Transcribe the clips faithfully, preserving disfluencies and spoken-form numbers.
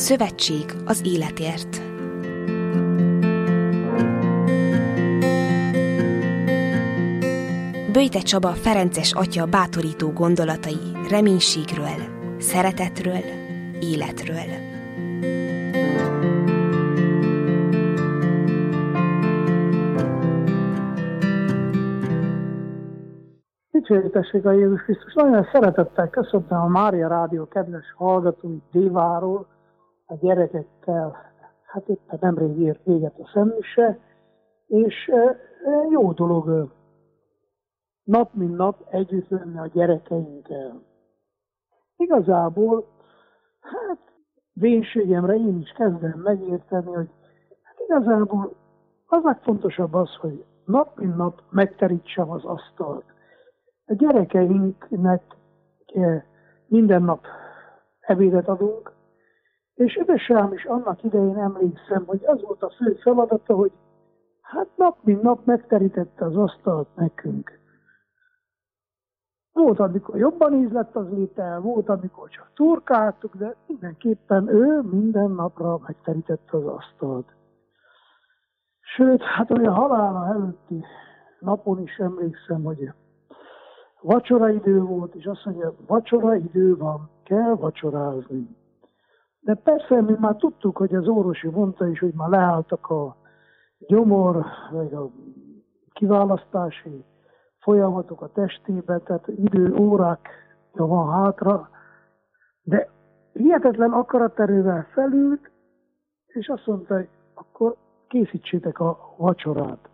Szövetség az életért. Böjte Csaba ferences atya bátorító gondolatai reménységről, szeretetről, életről. Dicsőítessék a Jézus Krisztus! Nagyon szeretettel köszöntöm a Mária Rádió kedves hallgatóit Déváról, a gyerekekkel. Hát éppen nemrég ért véget a szentmise, és jó dolog nap mint nap együtt lenni a gyerekeinkkel. Igazából, hát vénségemre én is kezdem megérteni, hogy hát igazából az legfontosabb az, hogy nap mint nap megterítsem az asztalt. A gyerekeinknek minden nap ebédet adunk, és édesem is annak idején emlékszem, hogy az volt a fő feladata, hogy hát nap mint nap megterítette az asztalt nekünk. Volt, amikor jobban ízlett az étel, volt, amikor csak turkáltuk, de mindenképpen ő minden napra megterítette az asztalt. Sőt, hát olyan halála előtti napon is emlékszem, hogy vacsoraidő volt, és azt mondja, vacsoraidő van, kell vacsorázni. De persze mi már tudtuk, hogy az orvosi mondta is, hogy már leálltak a gyomor, vagy a kiválasztási folyamatok a testében, tehát idő, órákja van hátra, de hihetetlen akaraterővel felült, és azt mondta, hogy akkor készítsétek a vacsorát.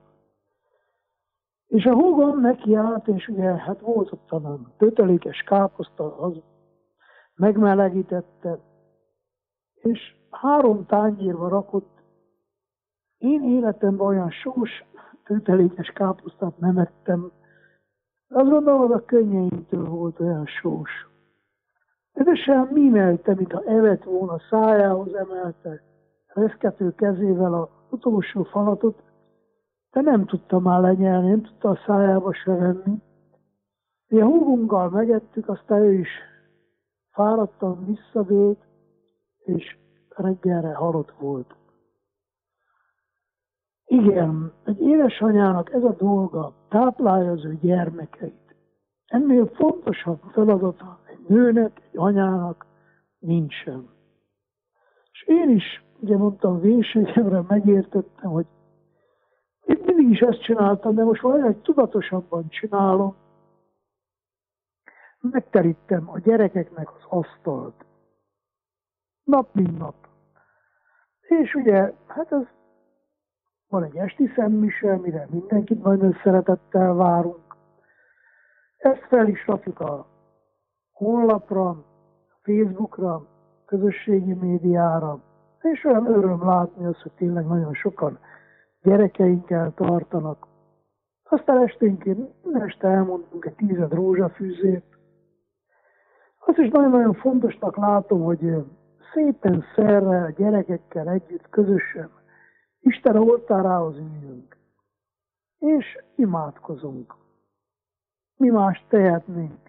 És a húgom neki állt, és ugye hát volt ott a tötelékes káposzta, az megmelegítette, és három tányérba rakott. Én életemben olyan sós tötelékes káposztát nem ettem. Azt gondolom, a könnyeimtől volt olyan sós. Edesen mímelte, mintha evett volna, szájához emelte, reszkető kezével az utolsó falatot, de nem tudta már lenyelni, nem tudta a szájába se venni. Mi a húgunkkal megettük, aztán ő is fáradtan visszadőlt, és reggelre halott volt. Igen, egy édesanyának ez a dolga, táplálja az ő gyermekeit. Ennél fontosabb feladata egy nőnek, egy anyának nincsen. És én is, ugye mondtam, vénségemre megértettem, hogy én mindig is ezt csináltam, de most valahogy tudatosabban csinálom. Megterítem a gyerekeknek az asztalt. Nap mint nap. És ugye, hát ez van egy esti szentmise, mire mindenkit nagyon szeretettel várunk. Ezt fel is rakjuk a honlapra, Facebookra, közösségi médiára, és olyan öröm látni azt, hogy tényleg nagyon sokan gyerekeinkkel tartanak. Aztán esténként minden este elmondunk egy tízed rózsafűzét. Azt is nagyon-nagyon fontosnak látom, hogy szépen szerre a gyerekekkel együtt, közösen Isten oltárához üljünk, és imádkozunk. Mi más tehetnénk?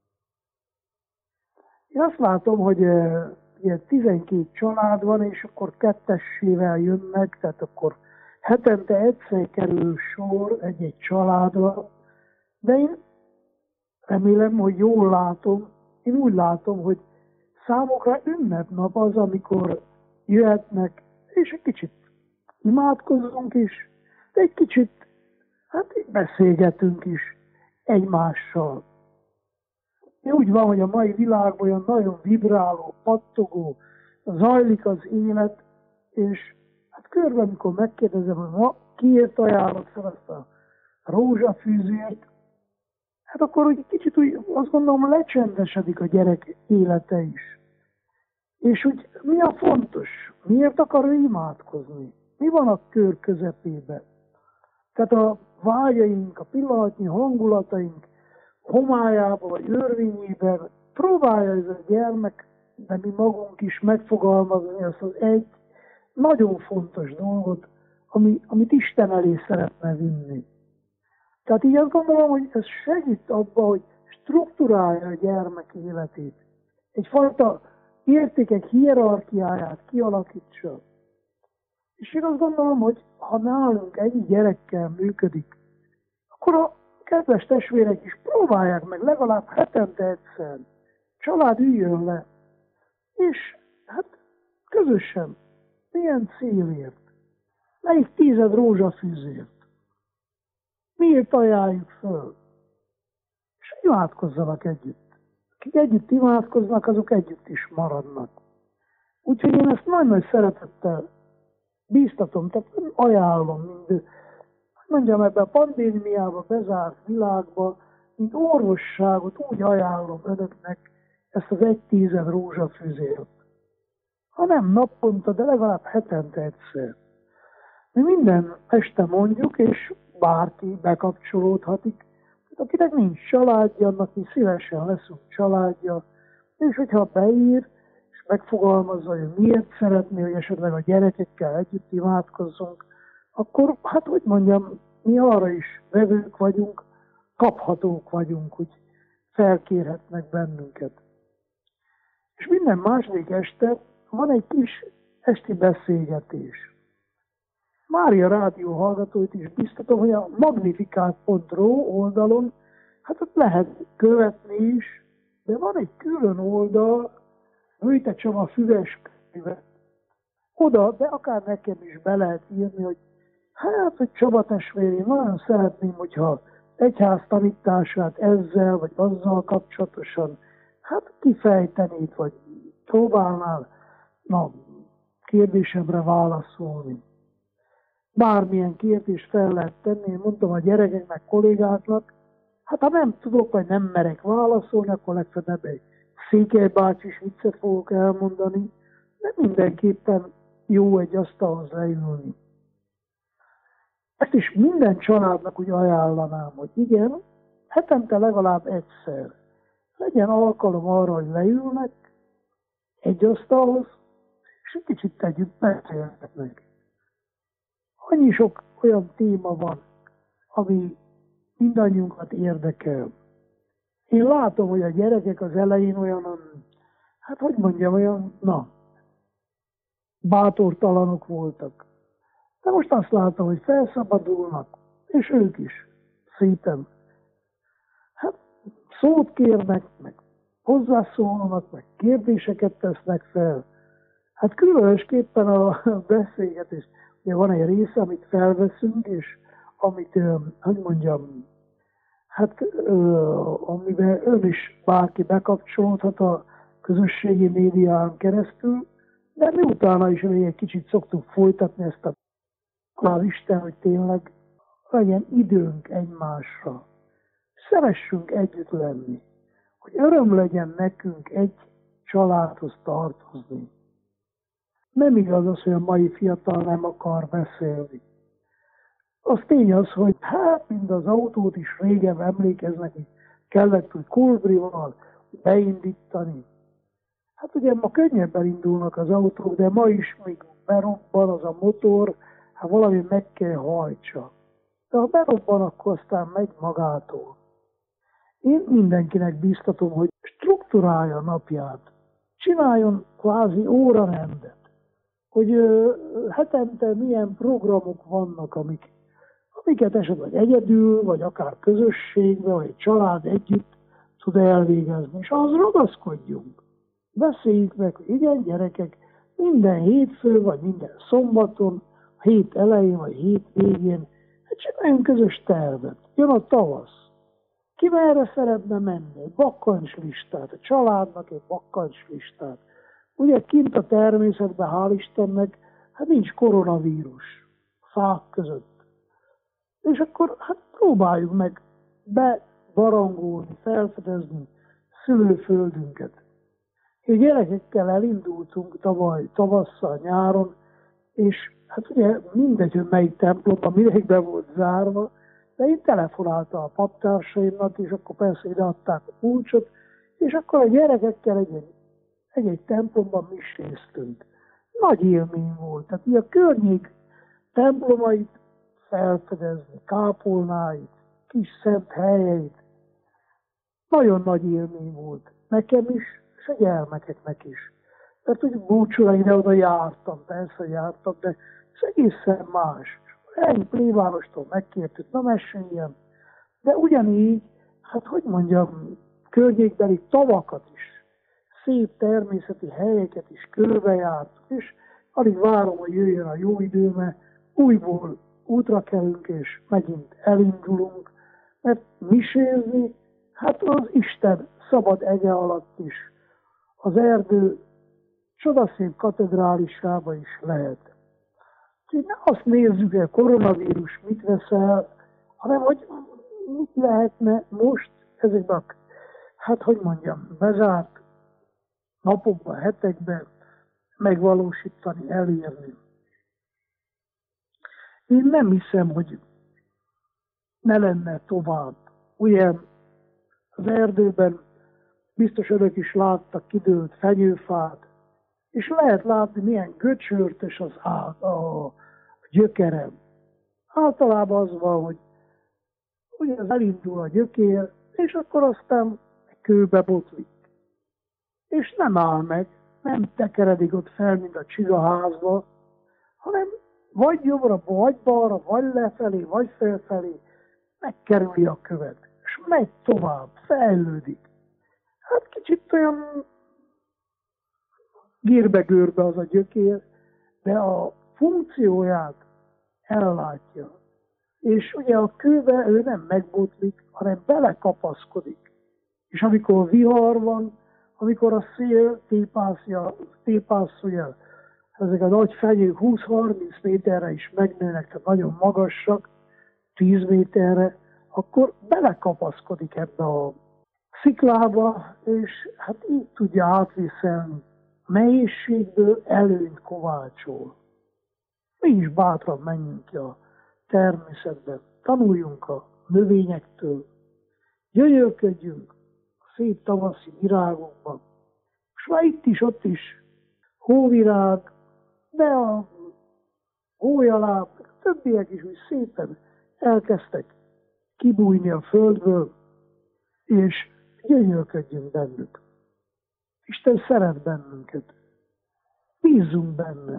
Én azt látom, hogy ilyen tizenkét család van, és akkor kettessével jönnek, tehát akkor hetente egyszer kerül sor egy-egy családra, de én remélem, hogy jól látom, én úgy látom, hogy számukra ünnepnap az, amikor jöhetnek, és egy kicsit imádkozunk is, de egy kicsit hát beszélgetünk is egymással. Úgy van, hogy a mai világban olyan nagyon vibráló, pattogó, zajlik az élet, és hát körbe, amikor megkérdezem, hogy ma kiért ajánlott fel ezt a rózsafűzért, hát akkor úgy kicsit úgy azt gondolom lecsendesedik a gyerek élete is. És úgy mi a fontos? Miért akar ő imádkozni? Mi van a kör közepében? Tehát a vágyaink, a pillanatnyi hangulataink homályában vagy örvényében próbálja ez a gyermek, de mi magunk is megfogalmazni azt az egy nagyon fontos dolgot, ami, amit Isten elé szeretne vinni. Tehát így azt gondolom, hogy ez segít abban, hogy strukturálja a gyermek életét. Egyfajta értékek hierarchiáját kialakítsa. És én azt gondolom, hogy ha nálunk ennyi gyerekkel működik, akkor a kedves testvérek is próbálják meg legalább hetente egyszer. Család üljön le, és hát közösen, milyen célért, melyik tízed rózsafűzért, miért ajánljuk föl, és imádkozzanak együtt. Akik együtt imádkoznak, azok együtt is maradnak. Úgyhogy én ezt nagy-nagy szeretettel bíztatom, tehát ajánlom, mind, mondjam, ebben a pandémiába bezárt világban, mint orvosságot úgy ajánlom önöknek ezt az egy tízed rózsafűzért. Ha nem naponta, de legalább hetente egyszer. Mi minden este mondjuk, és bárki bekapcsolódhatik, akinek nincs családja, annak mi szívesen leszünk családja, és hogyha beír, és megfogalmazza, hogy miért szeretné, hogy esetleg a gyerekekkel együtt imádkozzunk, akkor, hát hogy mondjam, mi arra is vevők vagyunk, kaphatók vagyunk, hogy felkérhetnek bennünket. És minden második este van egy kis esti beszélgetés. Mária rádió hallgatóit is biztatom, hogy a magnificat pont ro oldalon, hát ott lehet követni is, de van egy külön oldal, Vöjte Csaba füves könyve. Oda, de akár nekem is be lehet írni, hogy hát, hogy Csaba testvér, én nagyon szeretném, hogyha egyház tanítását ezzel, vagy azzal kapcsolatosan, hát kifejtenéd, vagy próbálnál, na, kérdésemre válaszolni. Bármilyen kérdést fel lehet tenni, én mondtam a gyerekeknek, kollégáknak, hát ha nem tudok, vagy nem merek válaszolni, akkor legfeljebb egy Székely bácsis viccet fogok elmondani, de mindenképpen jó egy asztalhoz leülni. Ezt is minden családnak úgy ajánlanám, hogy igen, hetente legalább egyszer legyen alkalom arra, hogy leülnek egy asztalhoz, és egy kicsit együtt beszélhetnek. Annyi sok olyan téma van, ami mindannyiunkat érdekel. Én látom, hogy a gyerekek az elején olyan, hát hogy mondjam, olyan, na, bátortalanok voltak. De most azt látom, hogy felszabadulnak, és ők is szépen. Hát szót kérnek, meg hozzászólnak, meg kérdéseket tesznek fel. Hát különösképpen a beszélgetés. Ugye van egy része, amit felveszünk, és amit, hogy mondjam, hát amiben ön is bárki bekapcsolódhat a közösségi médián keresztül, de mi utána is egy kicsit szoktuk folytatni ezt a az Isten, hogy tényleg legyen időnk egymásra. Szeressünk együtt lenni, hogy öröm legyen nekünk egy családhoz tartozni. Nem igaz az, hogy a mai fiatal nem akar beszélni. Az tény az, hogy hát mind az autót is régen emlékeznek, hogy kellett, hogy kulbrival beindítani. Hát ugye ma könnyebben indulnak az autók, de ma is még berobban az a motor, hát valami meg kell hajtsa. De ha berobban, akkor aztán megy magától. Én mindenkinek bíztatom, hogy strukturálja a napját. Csináljon kvázi órarendet. Hogy ö, hetente milyen programok vannak, amik, amiket esetleg egyedül, vagy akár közösségben, vagy egy család együtt tud elvégezni. És ahhoz ragaszkodjunk. Beszéljük meg, hogy igen, gyerekek, minden hétfő, vagy minden szombaton, hét elején, vagy hét végén, hát csináljunk közös tervet. Jön a tavasz. Ki merre szeretne menni? Egy bakkantslistát, a családnak egy bakkantslistát. Ugye kint a természetben, hál' Istennek, hát nincs koronavírus fák között. És akkor hát próbáljuk meg bebarangolni, felfedezni szülőföldünket. És gyerekekkel elindultunk tavaly tavasszal, nyáron, és hát ugye mindegy, hogy melyik templomban, mindegy be volt zárva, de én telefonáltam a paptársaimnak, és akkor persze ide adták a kulcsot, és akkor a gyerekekkel egy-egy, egy-egy templomban miséztünk. Nagy élmény volt. Tehát így a környék templomait felfedezni, kápolnáit, kis szent helyeit. Nagyon nagy élmény volt. Nekem is, és a gyermekeknek is. Mert hogy búcsúra ide-oda jártam, persze jártam, de ez egészen más. Ennyi plébánostól megkértük, na meséljen. De ugyanígy, hát hogy mondjam, környékbeli tavakat is, szép természeti helyeket is körbejártuk, és alig várom, hogy jöjjön a jó idő, mert újból útra kelünk, és megint elindulunk, mert misézni, hát az Isten szabad ege alatt is, az erdő csodaszép katedrálisába is lehet. Úgyhogy ne azt nézzük, hogy a koronavírus mit veszel, hanem hogy mit lehetne most ezekben, hát hogy mondjam, bezárt napokban, hetekben megvalósítani, elérni. Én nem hiszem, hogy ne lenne tovább. Ugye az erdőben biztos önök is láttak kidőlt fenyőfát, és lehet látni, milyen göcsörtös az ág, a gyökere. Általában az van, hogy ugye az elindul a gyökér, és akkor aztán kőbe botlik. És nem áll meg, nem tekeredik ott fel, mint a csigaházba, hanem vagy jobbra, vagy balra, vagy lefelé, vagy felfelé megkerüli a követ, és megy tovább, fejlődik. Hát kicsit olyan gírbe-görbe az a gyökér, de a funkcióját ellátja. És ugye a kőbe ő nem megbotlik, hanem belekapaszkodik. És amikor vihar van, amikor a szél tépászja, tépászolja, ezek a nagy fenyők húsz-harminc méterre is megnőnek, tehát nagyon magasak, tíz méterre, akkor belekapaszkodik ebbe a sziklába, és hát így tudja átvészelni. A nehézségből előnyt kovácsol. Mi is bátran menjünk ki a természetbe, tanuljunk a növényektől, gyönyörködjünk a szép tavaszi virágokban. És már itt is, ott is hóvirág, de a hólyaláb, a többiek is úgy szépen elkezdtek kibújni a földből, és gyönyörködjünk bennük. Isten szeret bennünket. Bízzunk benne.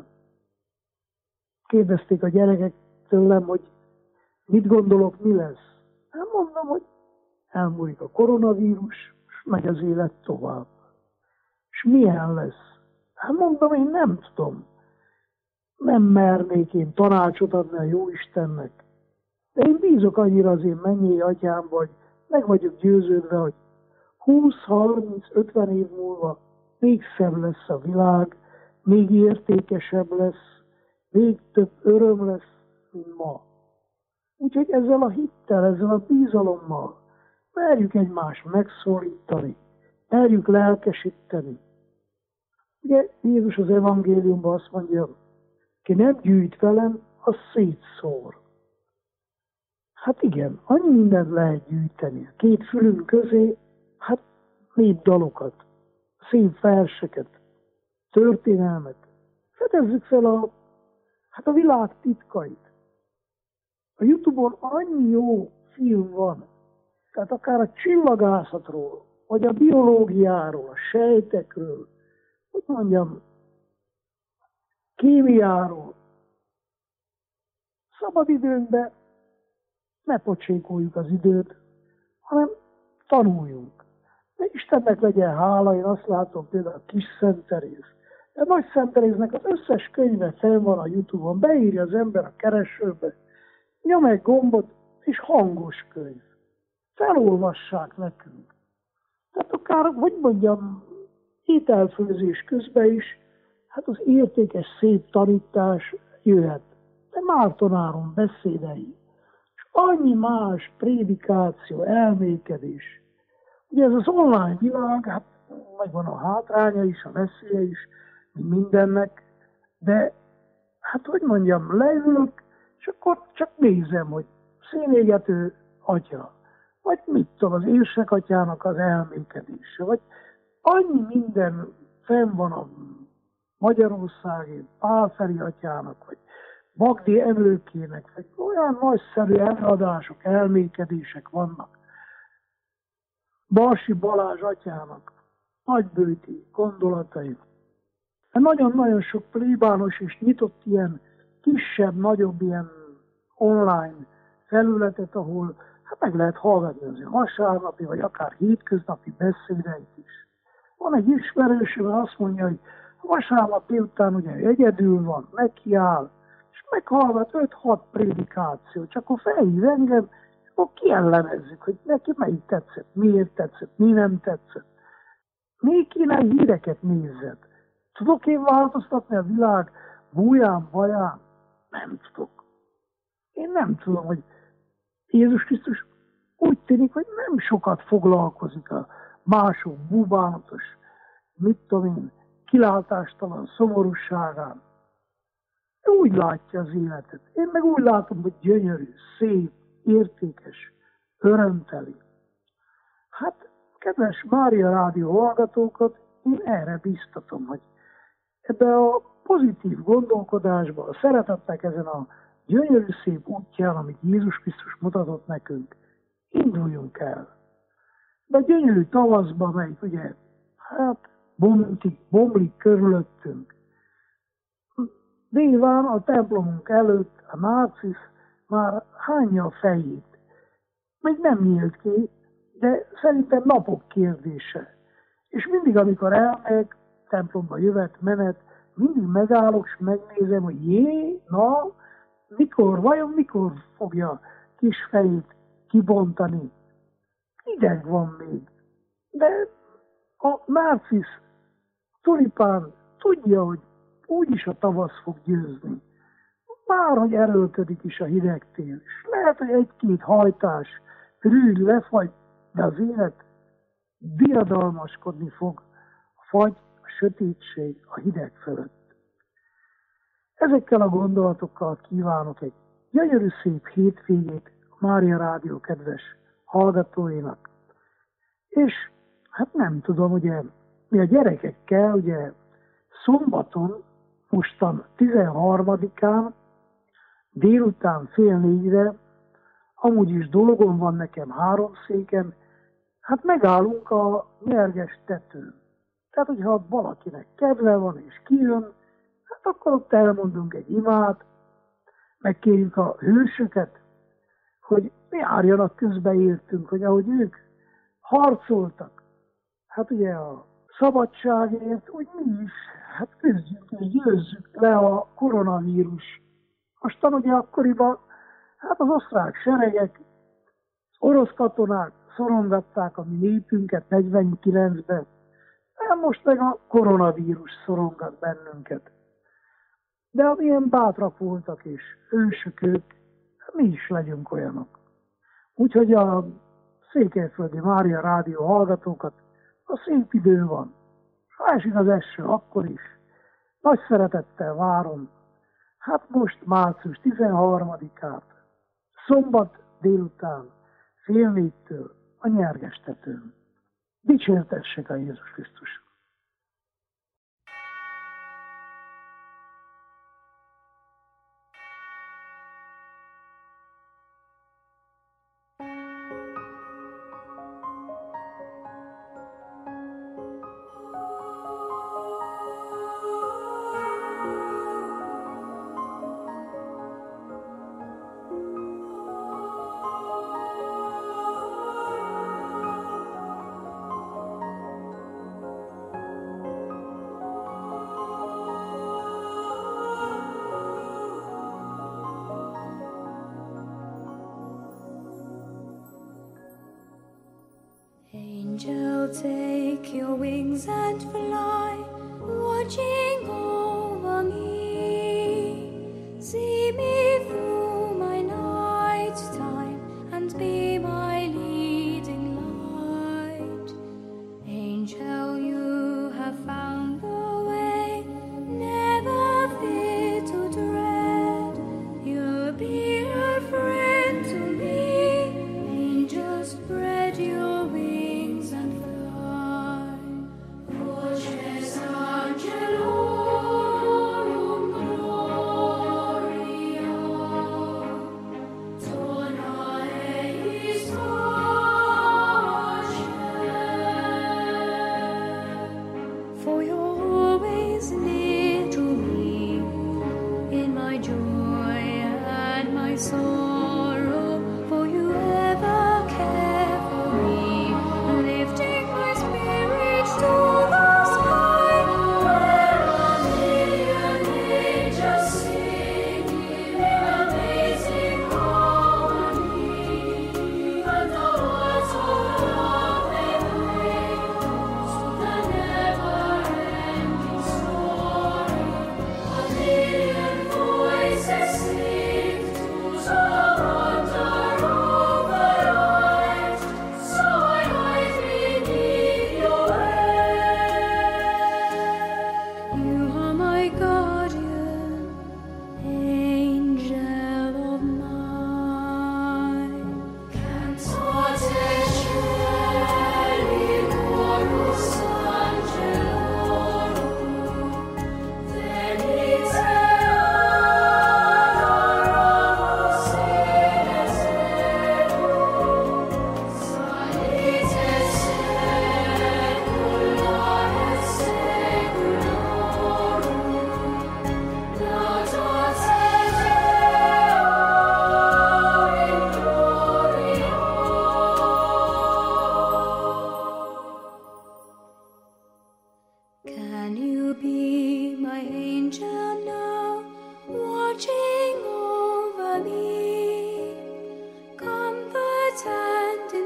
Kérdezték a gyerekek tőlem, hogy mit gondolok, mi lesz. Hát mondom, hogy elmúlik a koronavírus, és megy az élet tovább. És milyen lesz? Hát mondom, én nem tudom. Nem mernék én tanácsot adni a Jóistennek. De én bízok annyira az én mennyei atyámba, hogy meg vagyok győződve, hogy húsz-harminc-ötven év múlva még szebb lesz a világ, még értékesebb lesz, még több öröm lesz, mint ma. Úgyhogy ezzel a hittel, ezzel a bízalommal merjük egymást megszólítani, merjük lelkesíteni. Ugye Jézus az evangéliumban azt mondja, ki nem gyűjt velem, az szétszór. Hát igen, annyi mindent lehet gyűjteni. Két fülünk közé, hát népdalokat, szép verseket, történelmet. Fedezzük fel a, hát a világ titkait. A YouTube-on annyi jó film van, tehát akár a csillagászatról, vagy a biológiáról, a sejtekről, hogy mondjam, kémiáról. Szabadidőnkben ne pocsékoljuk az időt, hanem tanuljunk. De Istennek legyen hála, én azt látom például a Kis Szent Teréz. De Nagy Szent Teréznek az összes könyve fenn van a YouTube-on, beírja az ember a keresőbe, nyom egy gombot, és hangos könyv. Felolvassák nekünk. Tehát akár, hogy mondjam, ételfőzés közben is, hát az értékes, szép tanítás jöhet. De Márton Áron beszédei, és annyi más prédikáció, elmékedés. Ugye ez az online világ, hát megvan a hátránya is, a veszélye is, mindennek, de hát hogy mondjam, leülök, és akkor csak nézem, hogy szénégető atya, vagy mit tudom, az érsek atyának az elmékedése, vagy annyi minden fenn van a Magyarországén, Pálferi atyának, vagy Magdi Emlőkének, vagy olyan nagyszerű előadások, elmékedések vannak. Balsi Balázs atyának nagybőti gondolatai. Nagyon-nagyon sok plébános és nyitott ilyen kisebb, nagyobb ilyen online felületet, ahol hát meg lehet hallgatni az vasárnapi, vagy akár hétköznapi beszédeit is. Van egy ismerősöm, azt mondja, hogy vasárnap délután ugye egyedül van, nekiáll, és meghallgat öt-hat prédikációt, csak akkor felhív engem, akkor kiellenezzük, hogy neki melyik tetszett, miért tetszett, mi nem tetszett. Még kéne híreket nézzed. Tudok én változtatni a világ búján, baján? Nem tudok. Én nem tudom, hogy Jézus Krisztus úgy tűnik, hogy nem sokat foglalkozik a mások búbánatos, mit tudom én, kilátástalan szomorúságán. Úgy látja az életet. Én meg úgy látom, hogy gyönyörű, szép, értékes, örömteli. Hát, kedves Mária Rádió hallgatókat, én erre biztatom, hogy ebbe a pozitív gondolkodásba, a szeretetnek ezen a gyönyörű szép útján, amit Jézus Krisztus mutatott nekünk, induljunk el. De a gyönyörű tavaszba, melyik ugye, hát bomlik, bomlik körülöttünk. Délván a templomunk előtt a Nárcisz már hányja a fejét. Még nem nyílt ki, de szerintem napok kérdése. És mindig, amikor elmegyek, templomba jövet, menet, mindig megállok, és megnézem, hogy jé, na, mikor, vajon mikor fogja kis fejét kibontani. Hideg van még. De a Nárcisz tulipán tudja, hogy úgyis a tavasz fog győzni. Már, hogy erőlködik is a hidegtél. És lehet, hogy egy-két hajtás rűd lefagy, de az élet diadalmaskodni fog a fagy, a sötétség, a hideg fölött. Ezekkel a gondolatokkal kívánok egy gyönyörű szép hétvégét a Mária Rádió kedves hallgatóinak. És hát nem tudom, ugye mi a gyerekekkel, ugye szombaton, mostan tizenharmadikán, délután fél négyre, amúgy is dolgom van nekem három széken, hát megállunk a nyerges tetőn. Tehát, hogyha valakinek kedve van és kijön, hát akkor ott elmondunk egy imát, megkérjük a hősöket, hogy járjanak közbe értünk, hogy ahogy ők harcoltak, hát ugye a szabadságért, úgy mi is, hát küzdjünk és győzzük le a koronavírus. Mostan ugye akkoriban, hát az osztrák seregek, az orosz katonák szorongatták a mi népünket negyvenkilencben, most meg a koronavírus szorongat bennünket. De amilyen bátrak voltak és ősök ők, mi is legyünk olyanok. Úgyhogy a Székelyföldi Mária Rádió hallgatókat, a szép idő van. Ha esik az eső, akkor is. Nagy szeretettel várom. Hát most március tizenharmadikát, szombat délután, fél négytől a nyerges tetőn. Dicsértessék a Jézus Krisztus! Angel, take your wings and fly, watching over me. See me through my night time and be my leading light. Angel, you have found the way, never fear to dread. You'll be a friend to me. Angel, spread your wings and fly. Voces Angelo.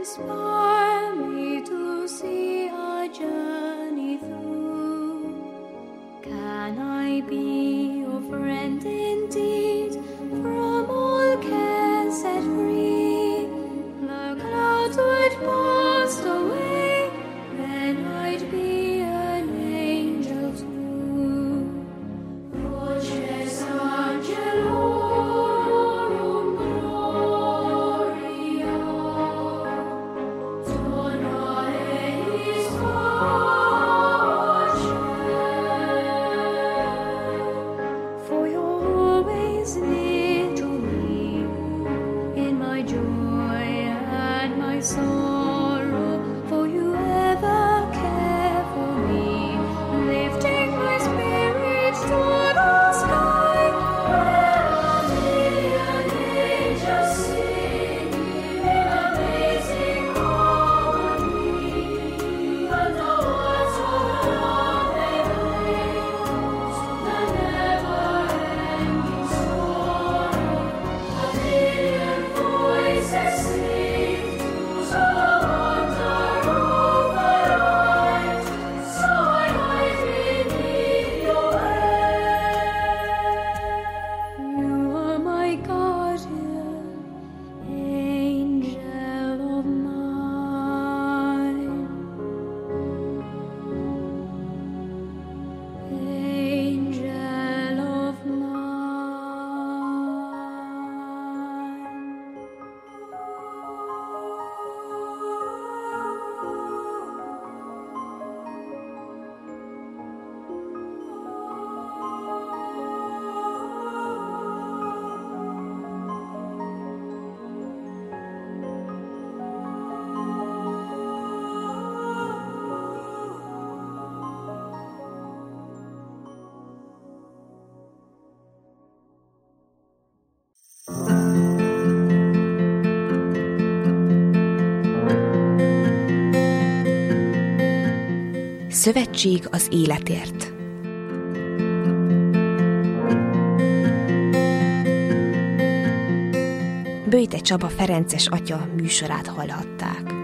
inspire me to see a journey through. Can I be your friend indeed, from all care set free? The clouds would pass away, then I'd be an angel too. Voces angelorum gloria, dona eis pace. For you're always near to me, in my joy and my sorrow, for you ever care for me, lifting my spirits to the sky, where a million angels sing in amazing harmony, and the words of love they bring to the never-ending story. A million voices sing to the wonder of the light, so I hide beneath your wings. You are my guardian, angel of mine, angel of Szövetség az életért. Böjte Csaba ferences atya műsorát hallhatták.